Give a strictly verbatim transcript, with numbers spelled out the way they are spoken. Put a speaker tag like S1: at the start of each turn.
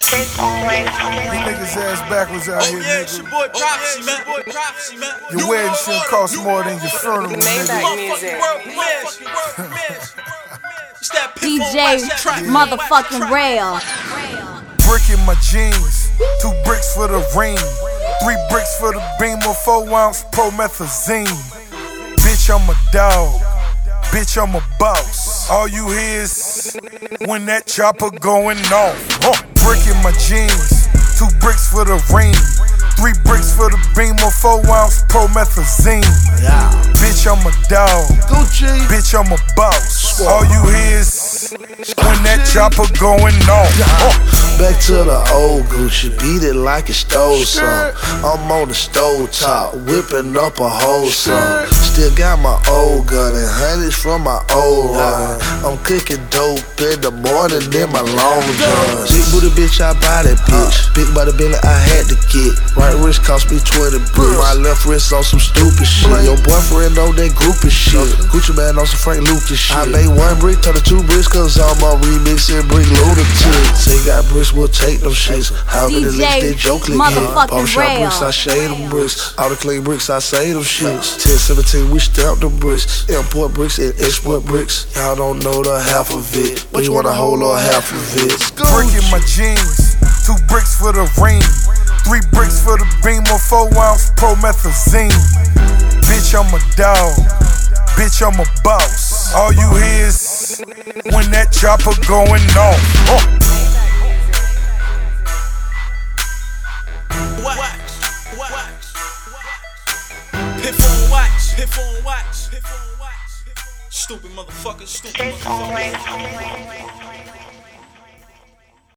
S1: You niggas ass backwards out
S2: Oh
S1: here,
S2: yeah,
S1: nigga.
S2: it's your boy Prophecy, man. Boy Prophecy, man.
S1: Your wedding shouldn't cost more than your funeral, nigga.
S2: Motherfucking world premieres. It's that
S3: D
S2: Pitbull
S3: J
S2: Wax track.
S3: motherfucking Rail.
S1: Brick in my jeans, two bricks for the ring, three bricks for the beamer, four ounce promethazine. Bitch, I'm a dog. Bitch, I'm a boss. All you hear is when that chopper going off. Huh. Brick in my jeans, two bricks for the ring, three bricks for the beamer, four ounce promethazine.
S4: Yeah.
S1: Bitch, I'm a dog.
S4: Gucci.
S1: Bitch, I'm a boss. All you hear is when that chopper going off. Huh.
S4: Back to the old Gucci, beat it like it stole some. I'm on the stove top, whipping up a whole song. Still got my old gun and hundreds from my old run. I'm cooking dope in the morning in my long johns. Big booty bitch, I buy that bitch. Big body Billy, I had to get. Right wrist cost me twenty bricks. My left wrist on some stupid shit. Your boyfriend on that groupie shit. Gucci man on some Frank Lucas shit. I made one brick, turn to two bricks, cause I'm on remixing brick lunatic. Say you got bricks, we'll take them shits. How many licks they joke again? Pop shot bricks, I shade them bricks. All the clean bricks, I say them shits. ten seventeen, we stamp them bricks. Import bricks and export bricks. Y'all don't know the half of it, but you want a whole lot half of it.
S1: Brick in my jeans, two bricks for the ring, three bricks for the beamer, four ounce promethazine. Bitch, I'm a dog. Bitch, I'm a boss. All you hear is when that chopper going off. Oh.
S2: Wax, wax, Pitbull Wax, Pitbull Wax, Pitbull Wax. Stupid motherfucker, stupid motherfucker.